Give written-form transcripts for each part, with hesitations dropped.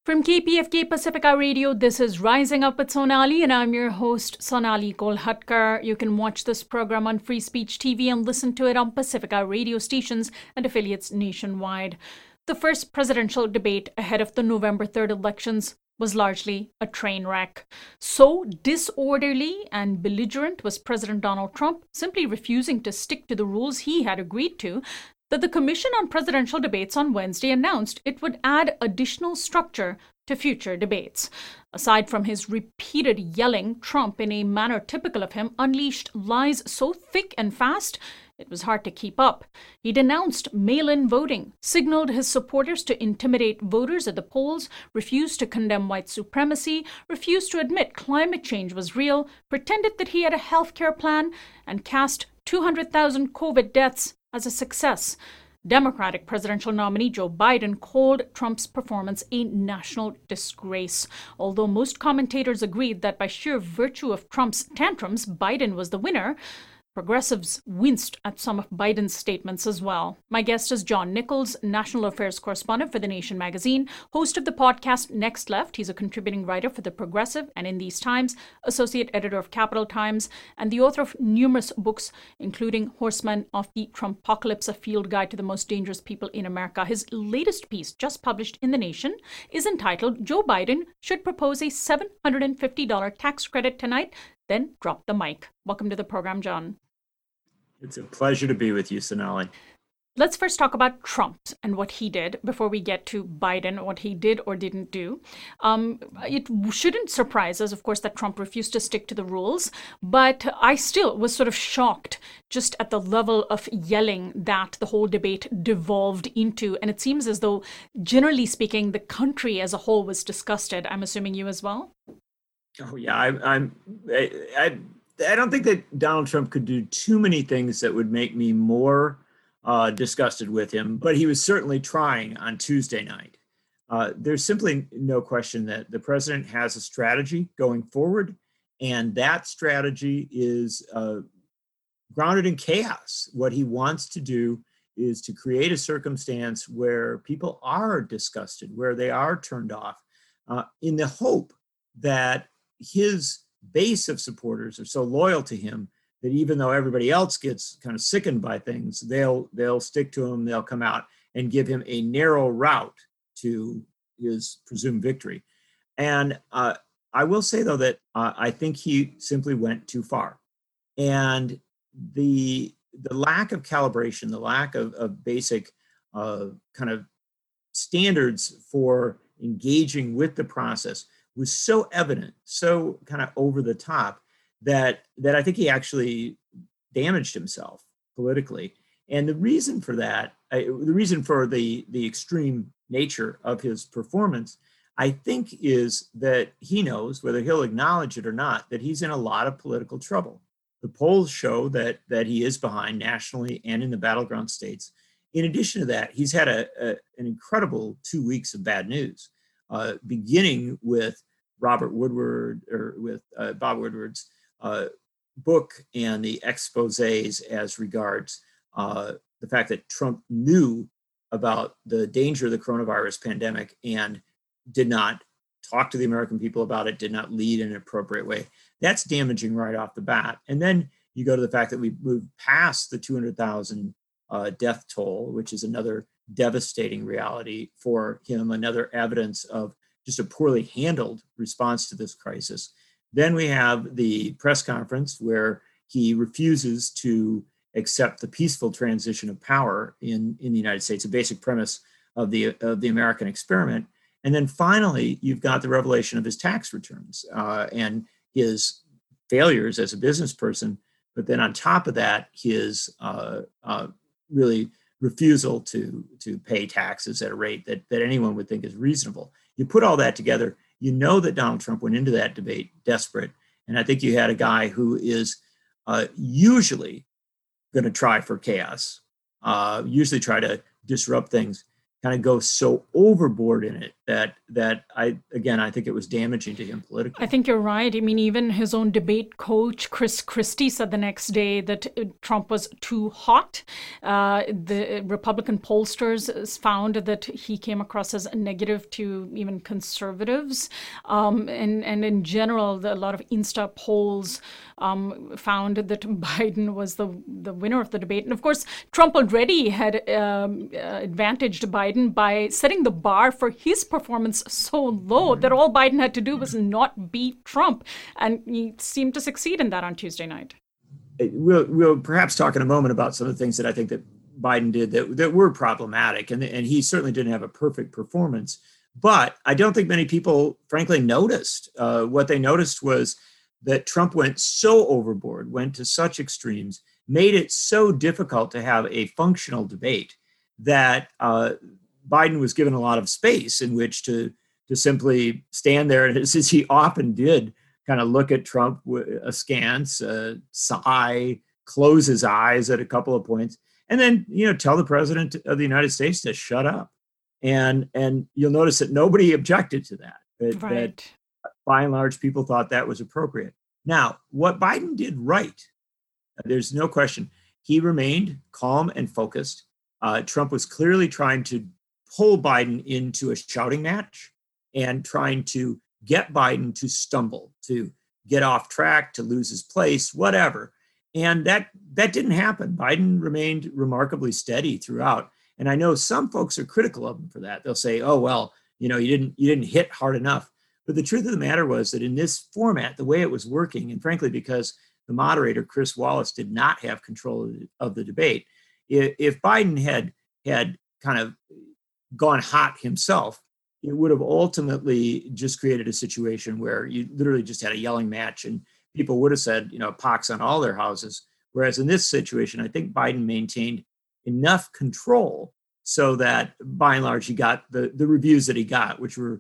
From KPFK Pacifica Radio, this is Rising Up with Sonali, and I'm your host, Sonali Kolhatkar. You can watch this program on Free Speech TV and listen to it on Pacifica radio stations and affiliates nationwide. The first presidential debate ahead of the November 3rd elections was largely a train wreck. So disorderly and belligerent was President Donald Trump, simply refusing to stick to the rules he had agreed to, that the Commission on Presidential Debates on Wednesday announced it would add additional structure to future debates. Aside from his repeated yelling, Trump, in a manner typical of him, unleashed lies so thick and fast it was hard to keep up. He denounced mail-in voting, signaled his supporters to intimidate voters at the polls, refused to condemn white supremacy, refused to admit climate change was real, pretended that he had a healthcare plan, and cast 200,000 COVID deaths as a success. Democratic presidential nominee Joe Biden called Trump's performance a national disgrace. Although most commentators agreed that by sheer virtue of Trump's tantrums, Biden was the winner, progressives winced at some of Biden's statements as well. My guest is John Nichols, national affairs correspondent for The Nation magazine, host of the podcast Next Left. He's a contributing writer for The Progressive and In These Times, associate editor of Capital Times, and the author of numerous books, including Horsemen of the Trumpocalypse, a field guide to the most dangerous people in America. His latest piece, just published in The Nation, is entitled Joe Biden Should Propose a $750 Tax Credit Tonight, Then Drop the Mic. Welcome to the program, John. It's a pleasure to be with you, Sonali. Let's first talk about Trump and what he did before we get to Biden, what he did or didn't do. It shouldn't surprise us, of course, that Trump refused to stick to the rules, but I still was sort of shocked just at the level of yelling that the whole debate devolved into. And it seems as though, generally speaking, the country as a whole was disgusted. I'm assuming you as well? Oh, yeah. I don't think that Donald Trump could do too many things that would make me more disgusted with him, but he was certainly trying on Tuesday night. There's simply no question that the president has a strategy going forward, and that strategy is grounded in chaos. What he wants to do is to create a circumstance where people are disgusted, where they are turned off, in the hope that his base of supporters are so loyal to him that even though everybody else gets kind of sickened by things, they'll stick to him, they'll come out and give him a narrow route to his presumed victory. And I will say, though, that I think he simply went too far. And the lack of calibration, the lack of basic kind of standards for engaging with the process was so evident, so kind of over the top, that I think he actually damaged himself politically. And the reason for that, the reason for the extreme nature of his performance, I think, is that he knows, whether he'll acknowledge it or not, that he's in a lot of political trouble. The polls show that he is behind nationally and in the battleground states. In addition to that, he's had an incredible 2 weeks of bad news. Beginning with Bob Woodward's book and the exposés as regards the fact that Trump knew about the danger of the coronavirus pandemic and did not talk to the American people about it, did not lead in an appropriate way. That's damaging right off the bat. And then you go to the fact that we've moved past the 200,000 death toll, which is another devastating reality for him, another evidence of just a poorly handled response to this crisis. Then we have the press conference where he refuses to accept the peaceful transition of power in the United States, a basic premise of the American experiment. And then finally, you've got the revelation of his tax returns and his failures as a business person. But then on top of that, his really refusal to pay taxes at a rate that anyone would think is reasonable. You put all that together, you know that Donald Trump went into that debate desperate. And I think you had a guy who is usually going to try for chaos, usually try to disrupt things, kind of go so overboard in it that I think it was damaging to him politically. I think you're right. I mean, even his own debate coach, Chris Christie, said the next day that Trump was too hot. The Republican pollsters found that he came across as negative to even conservatives. And in general, a lot of Insta polls found that Biden was the winner of the debate. And of course, Trump already had advantaged Biden by setting the bar for his performance so low that all Biden had to do was not beat Trump. And he seemed to succeed in that on Tuesday night. We'll perhaps talk in a moment about some of the things that I think that Biden did that were problematic. And he certainly didn't have a perfect performance. But I don't think many people, frankly, noticed. What they noticed was that Trump went so overboard, went to such extremes, made it so difficult to have a functional debate that Biden was given a lot of space in which to simply stand there, and as he often did, kind of look at Trump askance, sigh, close his eyes at a couple of points, and then tell the president of the United States to shut up. And you'll notice that nobody objected to that. That by and large, people thought that was appropriate. Now, what Biden did right, there's no question, he remained calm and focused. Trump was clearly trying to pull Biden into a shouting match and trying to get Biden to stumble, to get off track, to lose his place, whatever. And that didn't happen. Biden remained remarkably steady throughout. And I know some folks are critical of him for that. They'll say, "Oh, well, you didn't hit hard enough." But the truth of the matter was that in this format, the way it was working, and frankly, because the moderator, Chris Wallace, did not have control of the debate, if Biden had kind of gone hot himself, it would have ultimately just created a situation where you literally just had a yelling match and people would have said, pox on all their houses. Whereas in this situation, I think Biden maintained enough control so that by and large, he got the reviews that he got, which were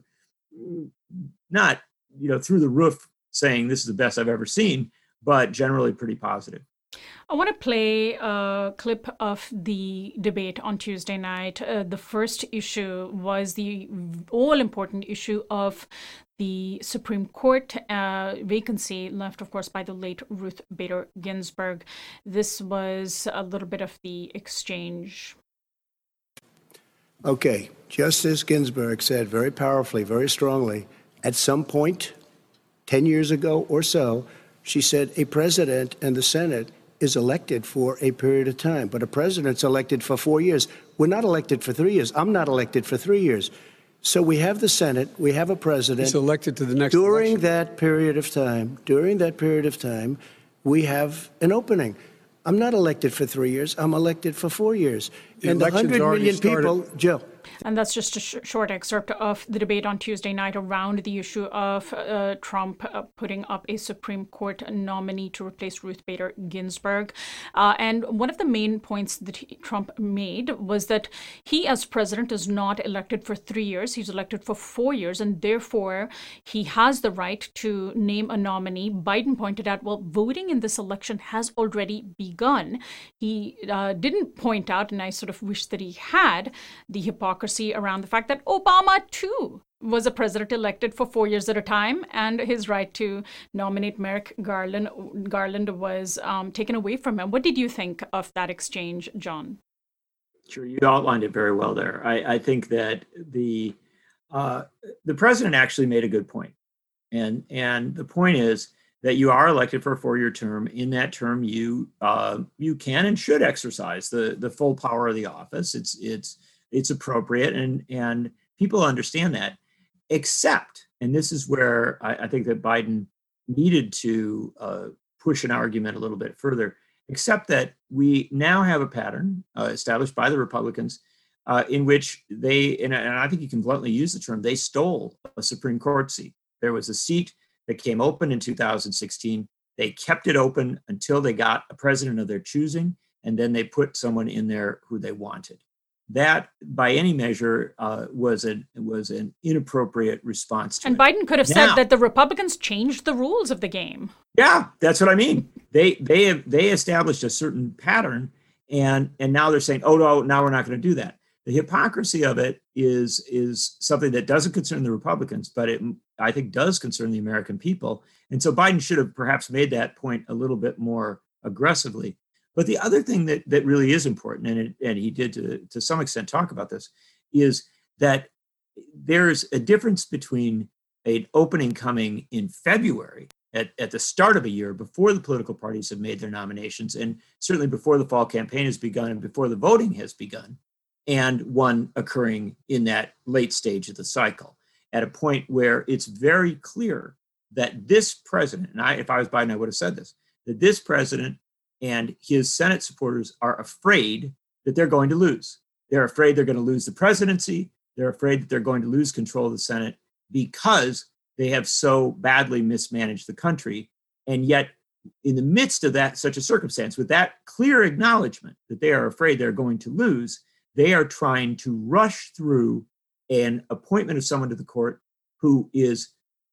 not, through the roof saying this is the best I've ever seen, but generally pretty positive. I want to play a clip of the debate on Tuesday night. The first issue was the all-important issue of the Supreme Court vacancy left, of course, by the late Ruth Bader Ginsburg. This was a little bit of the exchange. Okay, Justice Ginsburg said very powerfully, very strongly, at some point, 10 years ago or so, she said a president and the Senate is elected for a period of time, but a president's elected for 4 years. We're not elected for 3 years. I'm not elected for 3 years. So we have the Senate, we have a president. He's elected to the next during election. that period of time, we have an opening. I'm not elected for 3 years. I'm elected for 4 years. And the 100 million people, Joe. And that's just a short excerpt of the debate on Tuesday night around the issue of Trump putting up a Supreme Court nominee to replace Ruth Bader Ginsburg. And one of the main points that Trump made was that he, as president, is not elected for 3 years. He's elected for 4 years, and therefore he has the right to name a nominee. Biden pointed out, well, voting in this election has already begun. He didn't point out, and I sort of wish that he had, the hypocrisy around the fact that Obama, too, was a president elected for 4 years at a time, and his right to nominate Merrick Garland was taken away from him. What did you think of that exchange, John? Sure, you outlined it very well there. I think that the president actually made a good point. And the point is that you are elected for a 4-year term. In that term, you can and should exercise the full power of the office. It's appropriate, and people understand that, except, and this is where I think that Biden needed to push an argument a little bit further, except that we now have a pattern established by the Republicans in which they, and I think you can bluntly use the term, they stole a Supreme Court seat. There was a seat that came open in 2016. They kept it open until they got a president of their choosing, and then they put someone in there who they wanted. That, by any measure, was an inappropriate response to and it. Biden could have said that the Republicans changed the rules of the game. Yeah, that's what I mean. They established a certain pattern, and now they're saying, oh no, now we're not going to do that. The hypocrisy of it is something that doesn't concern the Republicans, but it, I think, does concern the American people. And so Biden should have perhaps made that point a little bit more aggressively. But the other thing that really is important, and he did to some extent talk about this, is that there's a difference between an opening coming in February at the start of a year before the political parties have made their nominations, and certainly before the fall campaign has begun and before the voting has begun, and one occurring in that late stage of the cycle at a point where it's very clear that this president, and if I was Biden, I would have said this, that this president and his Senate supporters are afraid that they're going to lose. They're afraid they're going to lose the presidency. They're afraid that they're going to lose control of the Senate because they have so badly mismanaged the country. And yet, in the midst of that, such a circumstance, with that clear acknowledgement that they are afraid they're going to lose, they are trying to rush through an appointment of someone to the court who is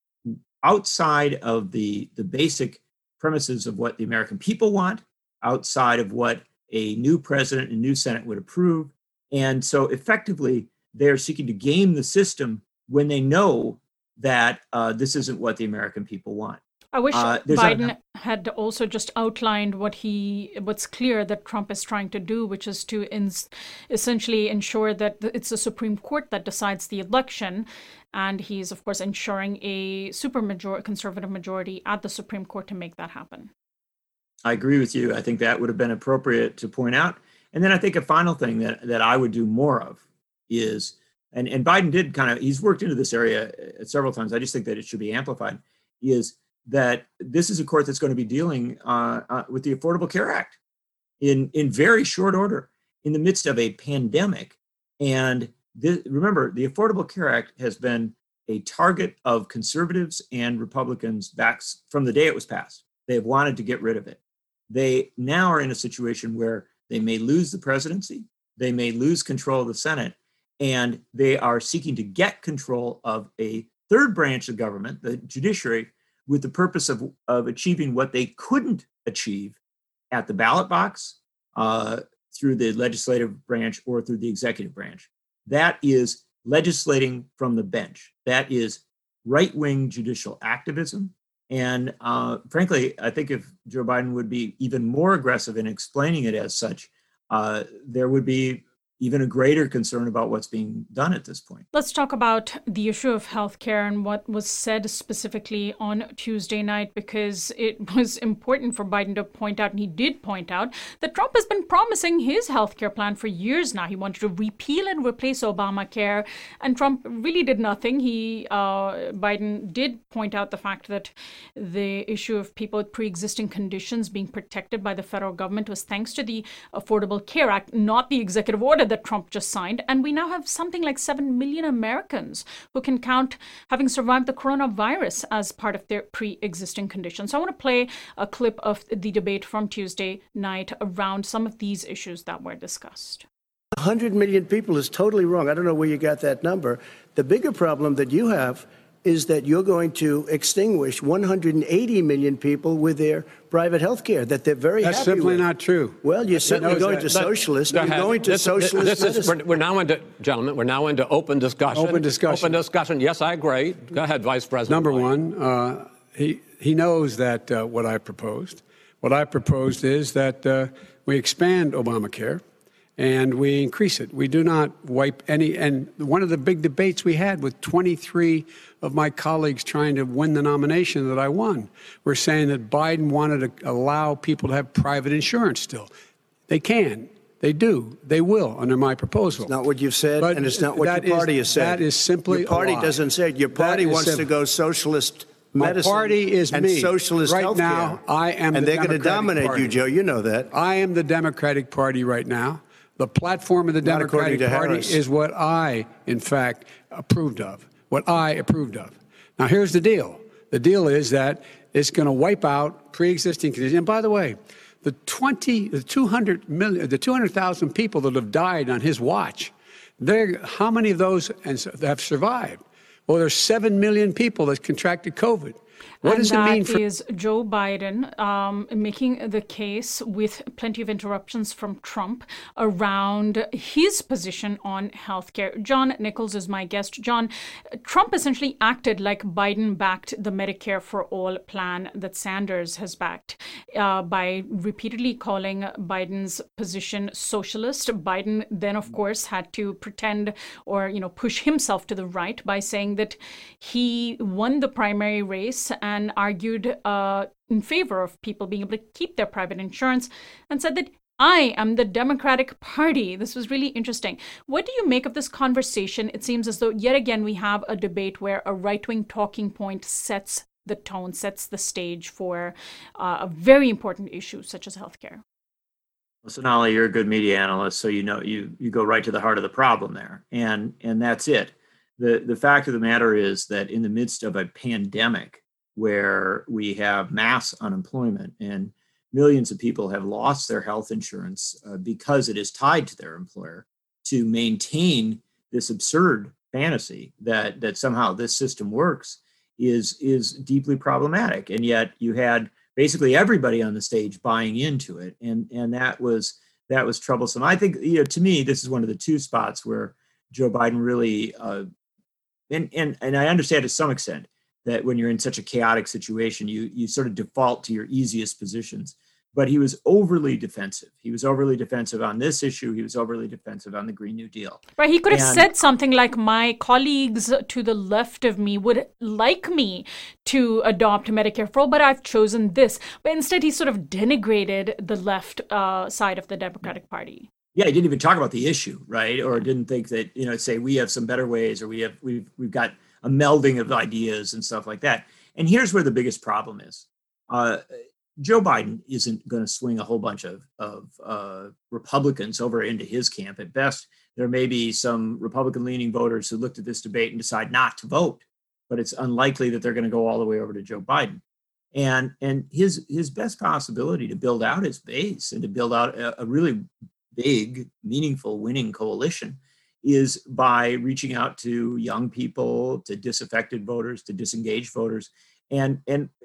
outside of the basic premises of what the American people want, outside of what a new president and new Senate would approve. And so effectively, they're seeking to game the system when they know that this isn't what the American people want. I wish Biden had also just outlined what's clear that Trump is trying to do, which is to essentially ensure that it's the Supreme Court that decides the election. And he's, of course, ensuring a conservative majority at the Supreme Court to make that happen. I agree with you. I think that would have been appropriate to point out. And then I think a final thing that I would do more of is, and Biden did he's worked into this area several times. I just think that it should be amplified, is that this is a court that's going to be dealing with the Affordable Care Act in very short order in the midst of a pandemic. And remember, the Affordable Care Act has been a target of conservatives and Republicans back from the day it was passed. They have wanted to get rid of it. They now are in a situation where they may lose the presidency, they may lose control of the Senate, and they are seeking to get control of a third branch of government, the judiciary, with the purpose of achieving what they couldn't achieve at the ballot box, through the legislative branch, or through the executive branch. That is legislating from the bench. That is right-wing judicial activism. And frankly, I think if Joe Biden would be even more aggressive in explaining it as such, there would be even a greater concern about what's being done at this point. Let's talk about the issue of healthcare and what was said specifically on Tuesday night, because it was important for Biden to point out, and he did point out, that Trump has been promising his healthcare plan for years now. He wanted to repeal and replace Obamacare, and Trump really did nothing. Biden did point out the fact that the issue of people with pre-existing conditions being protected by the federal government was thanks to the Affordable Care Act, not the executive order that Trump just signed. And we now have something like 7 million Americans who can count having survived the coronavirus as part of their pre-existing conditions. So I want to play a clip of the debate from Tuesday night around some of these issues that were discussed. 100 million people is totally wrong. I don't know where you got that number. The bigger problem that you have is that you're going to extinguish 180 million people with their private health care that they're very happy with. That's simply not true. Well, you're certainly going to socialist. You're going to socialist medicine. We're now into, gentlemen, we're now into open discussion. Open discussion. Open discussion. Yes, I agree. Go ahead, Vice President. Number one, he knows that what I proposed. What I proposed is that we expand Obamacare and we increase it. We do not wipe any. And one of the big debates we had with 23 of my colleagues trying to win the nomination that I won were saying that Biden wanted to allow people to have private insurance still. They can. They do. They will under my proposal. It's not what you've said, and it's not what your party has said. That is simply your party a lie. Doesn't say it. Your party wants to go socialist medicine. My party is and me. Socialist right healthcare. Now, I am and the they're going to dominate Party. you, Joe. You know that. I am the Democratic Party right now. The platform of the Democratic Party is what I, in fact, approved of. What I approved of. Now, here's the deal. The deal is that it's going to wipe out pre-existing conditions. And by the way, the 200,000 people that have died on his watch, how many of those have survived? Well, there's 7 million people that contracted COVID. What does it mean for... That is Joe Biden making the case with plenty of interruptions from Trump around his position on healthcare. John Nichols is my guest. John, Trump essentially acted like Biden backed the Medicare for All plan that Sanders has backed by repeatedly calling Biden's position socialist. Biden then, of course, had to pretend or, push himself to the right by saying that he won the primary race and argued in favor of people being able to keep their private insurance and said that I am the Democratic Party. This was really interesting. What do you make of this conversation? It seems as though yet again we have a debate where a right-wing talking point sets the tone, sets the stage for a very important issue such as healthcare. Well, Sonali, you're a good media analyst, so you go right to the heart of the problem there, and that's it. The fact of the matter is that in the midst of a pandemic where we have mass unemployment and millions of people have lost their health insurance because it is tied to their employer, to maintain this absurd fantasy that somehow this system works is deeply problematic. And yet you had basically everybody on the stage buying into it, and that was troublesome. I think to me this is one of the two spots where Joe Biden really and I understand to some extent that when you're in such a chaotic situation, you sort of default to your easiest positions. But he was overly defensive. He was overly defensive on this issue. He was overly defensive on the Green New Deal. Right. He could have said something like, my colleagues to the left of me would like me to adopt Medicare for All, but I've chosen this. But instead, he sort of denigrated the left side of the Democratic Party. Yeah, he didn't even talk about the issue, right? Or didn't think that, say we have some better ways, or we've got a melding of ideas and stuff like that. And here's where the biggest problem is. Joe Biden isn't going to swing a whole bunch of Republicans over into his camp. At best, there may be some Republican-leaning voters who looked at this debate and decide not to vote, but it's unlikely that they're going to go all the way over to Joe Biden. And his best possibility to build out his base and to build out a really big, meaningful winning coalition is by reaching out to young people, to disaffected voters, to disengaged voters. And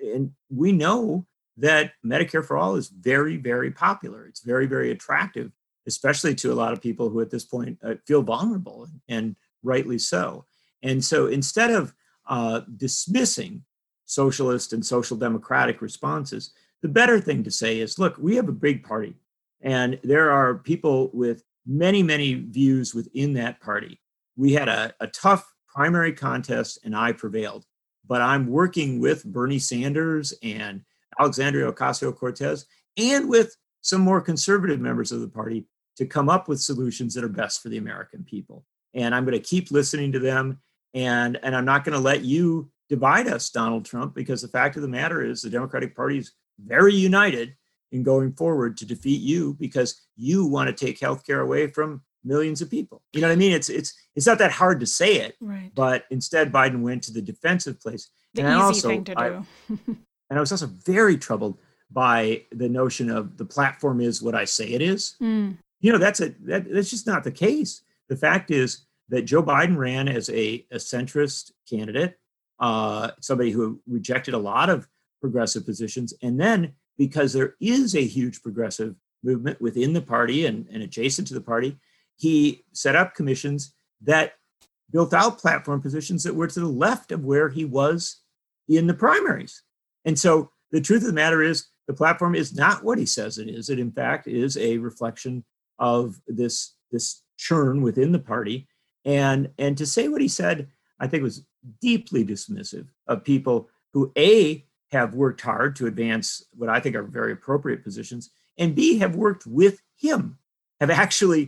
we know that Medicare for All is very, very popular. It's very, very attractive, especially to a lot of people who at this point feel vulnerable, and rightly so. And so instead of dismissing socialist and social democratic responses, the better thing to say is, look, we have a big party, and there are people with many, many views within that party. We had a tough primary contest, and I prevailed. But I'm working with Bernie Sanders and Alexandria Ocasio-Cortez and with some more conservative members of the party to come up with solutions that are best for the American people. And I'm going to keep listening to them. And I'm not going to let you divide us, Donald Trump, because the fact of the matter is the Democratic Party is very united in going forward to defeat you because you want to take healthcare away from millions of people. You know what I mean? It's not that hard to say it, right. But instead Biden went to the defensive place. The easy thing to do. And I was also very troubled by the notion of the platform is what I say it is. That's just not the case. The fact is that Joe Biden ran as a centrist candidate, somebody who rejected a lot of progressive positions. And then because there is a huge progressive movement within the party and adjacent to the party, he set up commissions that built out platform positions that were to the left of where he was in the primaries. And so the truth of the matter is the platform is not what he says it is. It, in fact, is a reflection of this churn within the party. And to say what he said, I think was deeply dismissive of people who, A, have worked hard to advance what I think are very appropriate positions, and B, have worked with him, have actually,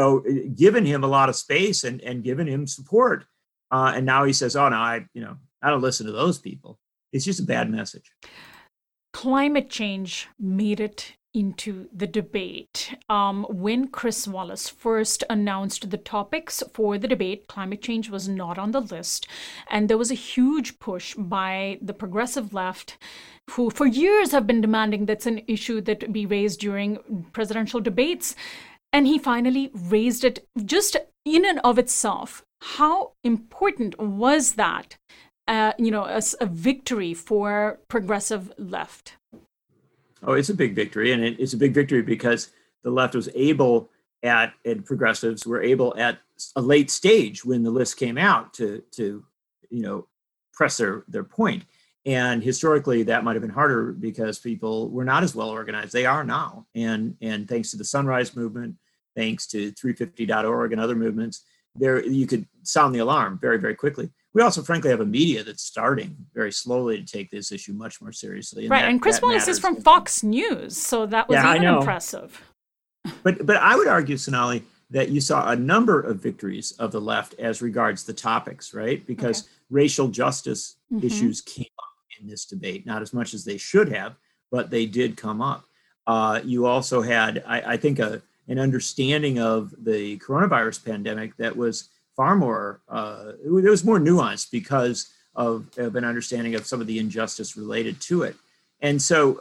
given him a lot of space and given him support. And now he says, oh, no, I don't listen to those people. It's just a bad message. Climate change made it into the debate. When Chris Wallace first announced the topics for the debate, climate change was not on the list. And there was a huge push by the progressive left, who for years have been demanding that's an issue that be raised during presidential debates. And he finally raised it just in and of itself. How important was that a victory for progressive left? Oh, it's a big victory, and it's a big victory because the left was able and progressives were able at a late stage when the list came out to press their point. And historically, that might have been harder because people were not as well organized. They are now, and thanks to the Sunrise Movement, thanks to 350.org and other movements, you could sound the alarm very, very quickly. We also, frankly, have a media that's starting very slowly to take this issue much more seriously. Right, and Chris Wallace is from Fox News, so that was even impressive. But I would argue, Sonali, that you saw a number of victories of the left as regards the topics, right? Because racial justice issues came up in this debate, not as much as they should have, but they did come up. You also had, I think, an understanding of the coronavirus pandemic that was far more, it was more nuanced because of an understanding of some of the injustice related to it. And so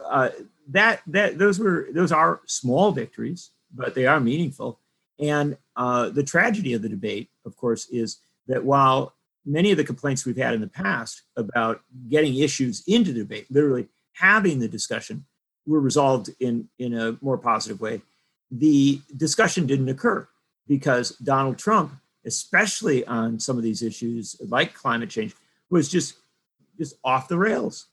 those are small victories, but they are meaningful. And the tragedy of the debate, of course, is that while many of the complaints we've had in the past about getting issues into the debate, literally having the discussion, were resolved in a more positive way, the discussion didn't occur because Donald Trump, especially on some of these issues like climate change, was just off the rails.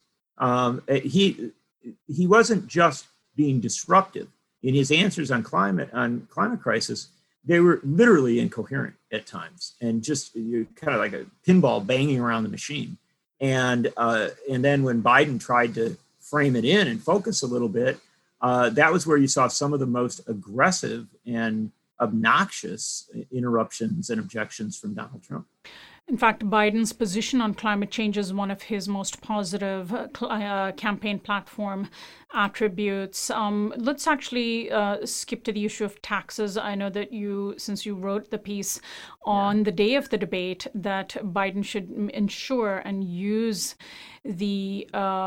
He wasn't just being disruptive in his answers on climate crisis. They were literally incoherent at times, and just kind of like a pinball banging around the machine. And then when Biden tried to frame it in and focus a little bit, that was where you saw some of the most aggressive and obnoxious interruptions and objections from Donald Trump. In fact, Biden's position on climate change is one of his most positive campaign platform attributes. Let's actually skip to the issue of taxes. I know that since you wrote the piece on the day of the debate, that Biden should ensure and use the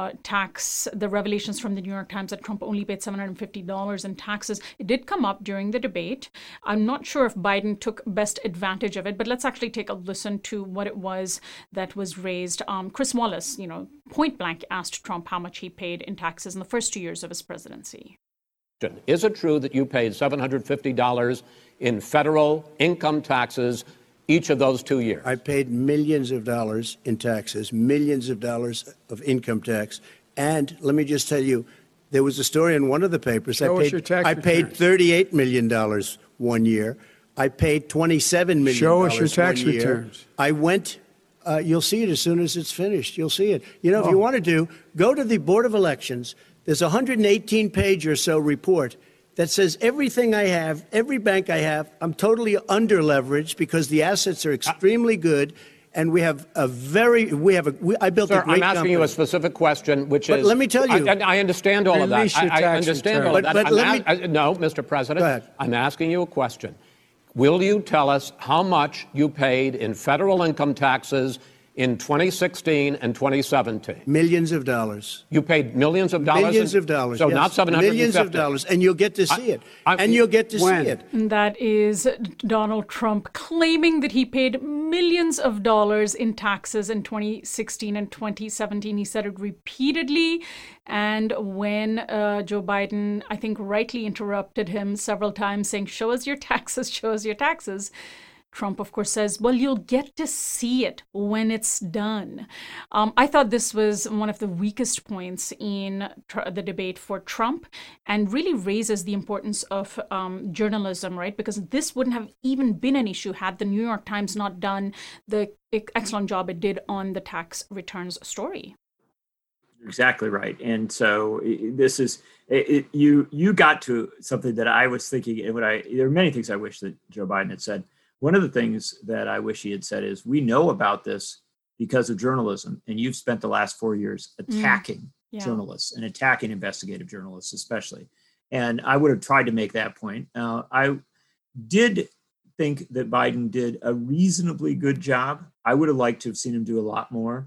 revelations from the New York Times that Trump only paid $750 in taxes. It did come up during the debate. I'm not sure if Biden took best advantage of it, but let's actually take a listen to what it was that was raised. Chris Wallace, point blank asked Trump how much he paid in taxes in the first 2 years of his presidency. Is it true that you paid $750 in federal income taxes each of those 2 years? I paid millions of dollars in taxes, millions of dollars of income tax. And let me just tell you, there was a story in one of the papers. I paid $38 million 1 year. I paid $27 million. Show us your tax returns. I went, you'll see it as soon as it's finished. You'll see it. If you want to go to the Board of Elections. There's a 118-page or so report that says everything I have, every bank I have, I'm totally under-leveraged because the assets are extremely good, and I built a great company. I'm asking you a specific question, which is... Let me tell you... I understand all of that. I understand all of that. No, Mr. President, go ahead. I'm asking you a question. Will you tell us how much you paid in federal income taxes in 2016 and 2017? Millions of dollars. You paid millions of dollars? Millions of dollars, So yes. not $750? Millions of dollars, and you'll get to see it. That is Donald Trump claiming that he paid millions of dollars in taxes in 2016 and 2017. He said it repeatedly. And when Joe Biden, I think, rightly interrupted him several times saying, show us your taxes, show us your taxes, Trump, of course, says, well, you'll get to see it when it's done. I thought this was one of the weakest points in the debate for Trump, and really raises the importance of journalism, right? Because this wouldn't have even been an issue had the New York Times not done the excellent job it did on the tax returns story. Exactly right. And so this is, you got to something that I was thinking, and there are many things I wish that Joe Biden had said. One of the things that I wish he had said is, we know about this because of journalism, and you've spent the last 4 years attacking journalists and attacking investigative journalists especially. And I would have tried to make that point. I did think that Biden did a reasonably good job. I would have liked to have seen him do a lot more.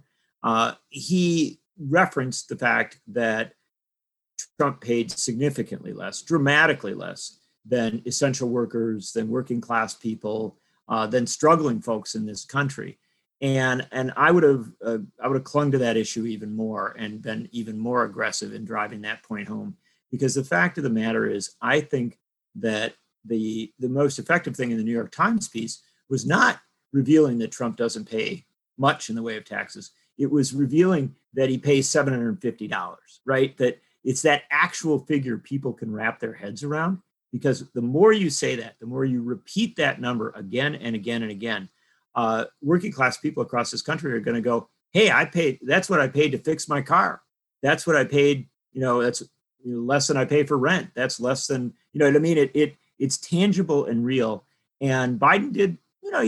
He referenced the fact that Trump paid significantly less, dramatically less than essential workers, than working class people, than struggling folks in this country. And I would have clung to that issue even more and been even more aggressive in driving that point home. Because the fact of the matter is, I think that the most effective thing in the New York Times piece was not revealing that Trump doesn't pay much in the way of taxes. It was revealing that he pays $750, right? That it's that actual figure people can wrap their heads around. Because the more you say that, the more you repeat that number again and again and again, working class people across this country are going to go, hey, that's what I paid to fix my car. That's what I paid, that's less than I pay for rent. That's less than, you know what I mean? It's tangible and real. And Biden did,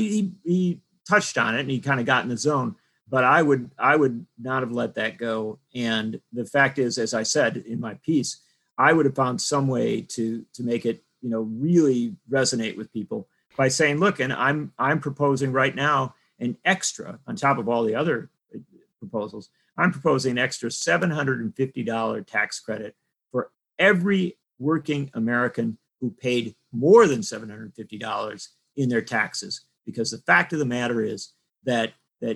he touched on it and he kind of got in the zone, but I would not have let that go. And the fact is, as I said in my piece, I would have found some way to make it, really resonate with people by saying, look, and I'm proposing right now an extra on top of all the other proposals. I'm proposing an extra $750 tax credit for every working American who paid more than $750 in their taxes. Because the fact of the matter is that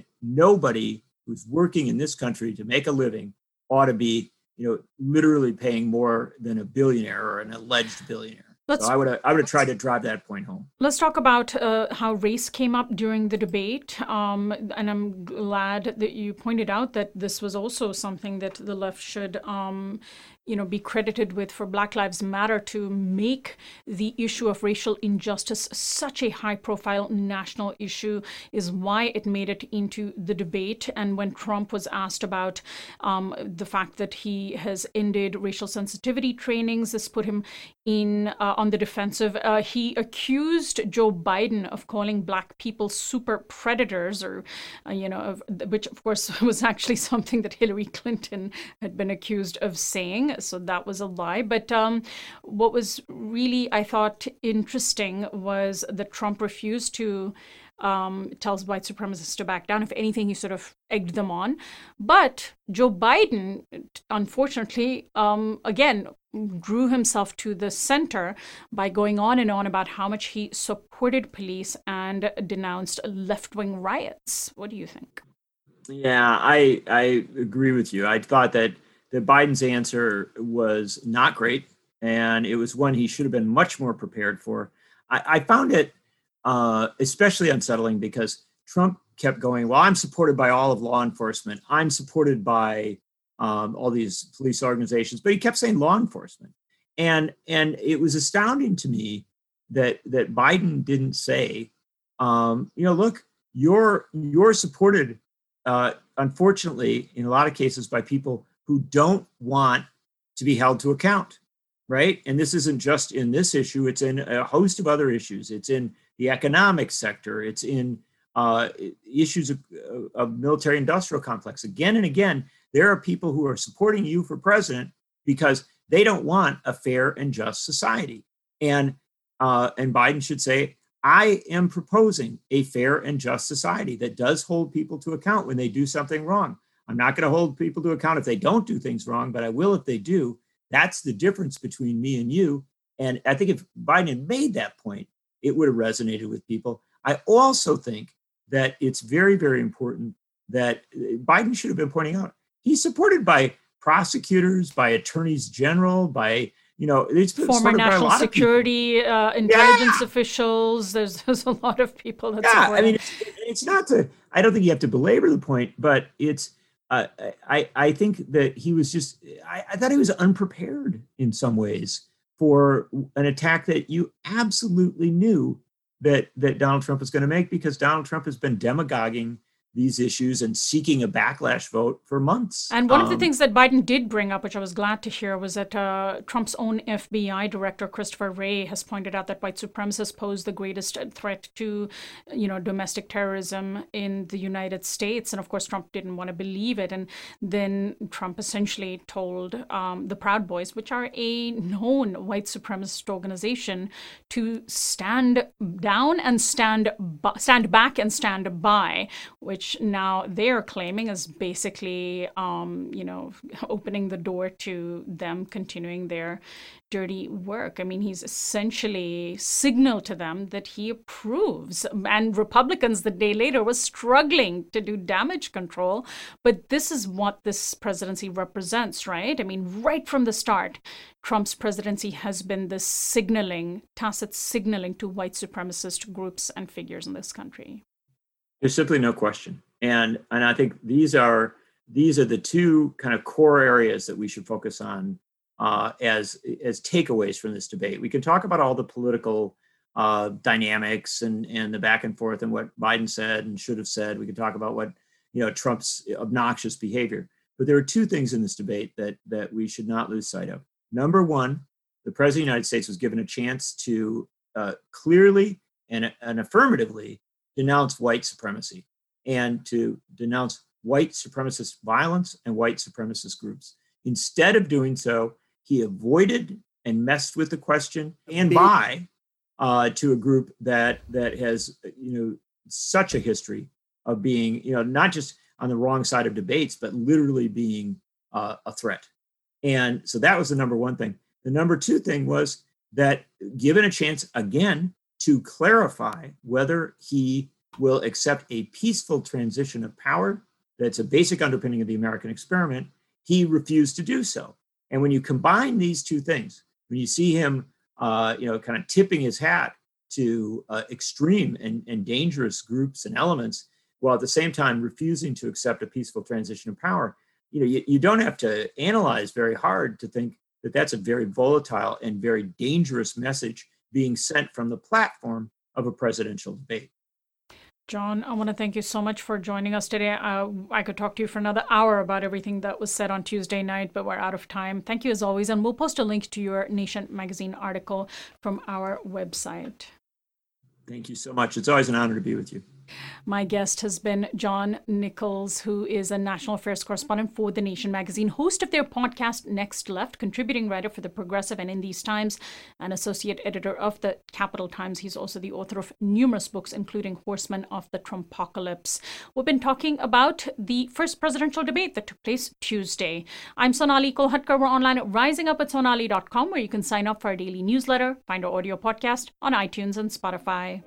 nobody who's working in this country to make a living ought to be, literally paying more than a billionaire or an alleged billionaire. So I would have tried to drive that point home. Let's talk about how race came up during the debate. And I'm glad that you pointed out that this was also something that the left should, be credited with for Black Lives Matter, to make the issue of racial injustice such a high-profile national issue is why it made it into the debate. And when Trump was asked about the fact that he has ended racial sensitivity trainings, this put him on the defensive. He accused Joe Biden of calling Black people super predators, or, which of course was actually something that Hillary Clinton had been accused of saying. So that was a lie. But what was really, I thought, interesting was that Trump refused to tells white supremacists to back down. If anything, he sort of egged them on. But Joe Biden, unfortunately, again, drew himself to the center by going on and on about how much he supported police and denounced left-wing riots. What do you think? Yeah, I agree with you. I thought that Biden's answer was not great, and it was one he should have been much more prepared for. I found it especially unsettling because Trump kept going, well, I'm supported by all of law enforcement. I'm supported by all these police organizations, but he kept saying law enforcement. And it was astounding to me that Biden didn't say, look, you're supported, unfortunately, in a lot of cases by people who don't want to be held to account, right? And this isn't just in this issue, it's in a host of other issues. It's in the economic sector. It's in issues of military industrial complex. Again and again, there are people who are supporting you for president because they don't want a fair and just society. And Biden should say, I am proposing a fair and just society that does hold people to account when they do something wrong. I'm not going to hold people to account if they don't do things wrong, but I will if they do. That's the difference between me and you. And I think if Biden had made that point, it would have resonated with people. I also think that it's very, very important that Biden should have been pointing out he's supported by prosecutors, by attorneys general, by it's former national security intelligence officials. There's a lot of people that support. I mean, it's not to. I don't think you have to belabor the point, but it's. I think that he was just. I thought he was unprepared in some ways for an attack that you absolutely knew that Donald Trump was going to make, because Donald Trump has been demagoguing these issues and seeking a backlash vote for months. And one of the things that Biden did bring up, which I was glad to hear, was that Trump's own FBI director, Christopher Wray, has pointed out that white supremacists pose the greatest threat to, domestic terrorism in the United States. And of course, Trump didn't want to believe it. And then Trump essentially told the Proud Boys, which are a known white supremacist organization, to stand down and stand back and stand by, which which now they're claiming is basically, opening the door to them continuing their dirty work. I mean, he's essentially signaled to them that he approves. And Republicans the day later were struggling to do damage control. But this is what this presidency represents, right? I mean, right from the start, Trump's presidency has been this tacit signaling to white supremacist groups and figures in this country. There's simply no question. And I think these are the two kind of core areas that we should focus on as takeaways from this debate. We can talk about all the political dynamics and the back and forth and what Biden said and should have said. We can talk about what Trump's obnoxious behavior. But there are two things in this debate that we should not lose sight of. Number one, the President of the United States was given a chance to clearly and affirmatively denounce white supremacy and to denounce white supremacist violence and white supremacist groups. Instead of doing so, he avoided and messed with the question and by to a group that has such a history of being not just on the wrong side of debates, but literally being a threat. And so that was the number one thing. The number two thing was that given a chance again to clarify whether he will accept a peaceful transition of power, that's a basic underpinning of the American experiment, he refused to do so. And when you combine these two things, when you see him, kind of tipping his hat to extreme and dangerous groups and elements, while at the same time refusing to accept a peaceful transition of power, you don't have to analyze very hard to think that that's a very volatile and very dangerous message being sent from the platform of a presidential debate. John, I want to thank you so much for joining us today. I could talk to you for another hour about everything that was said on Tuesday night, but we're out of time. Thank you as always. And we'll post a link to your Nation magazine article from our website. Thank you so much. It's always an honor to be with you. My guest has been John Nichols, who is a national affairs correspondent for The Nation magazine, host of their podcast Next Left, contributing writer for The Progressive and In These Times, and associate editor of the Capital Times. He's also the author of numerous books, including Horsemen of the Trumpocalypse. We've been talking about the first presidential debate that took place Tuesday. I'm Sonali Kolhatkar. We're online at risingup@sonali.com, where you can sign up for our daily newsletter, find our audio podcast on iTunes and Spotify.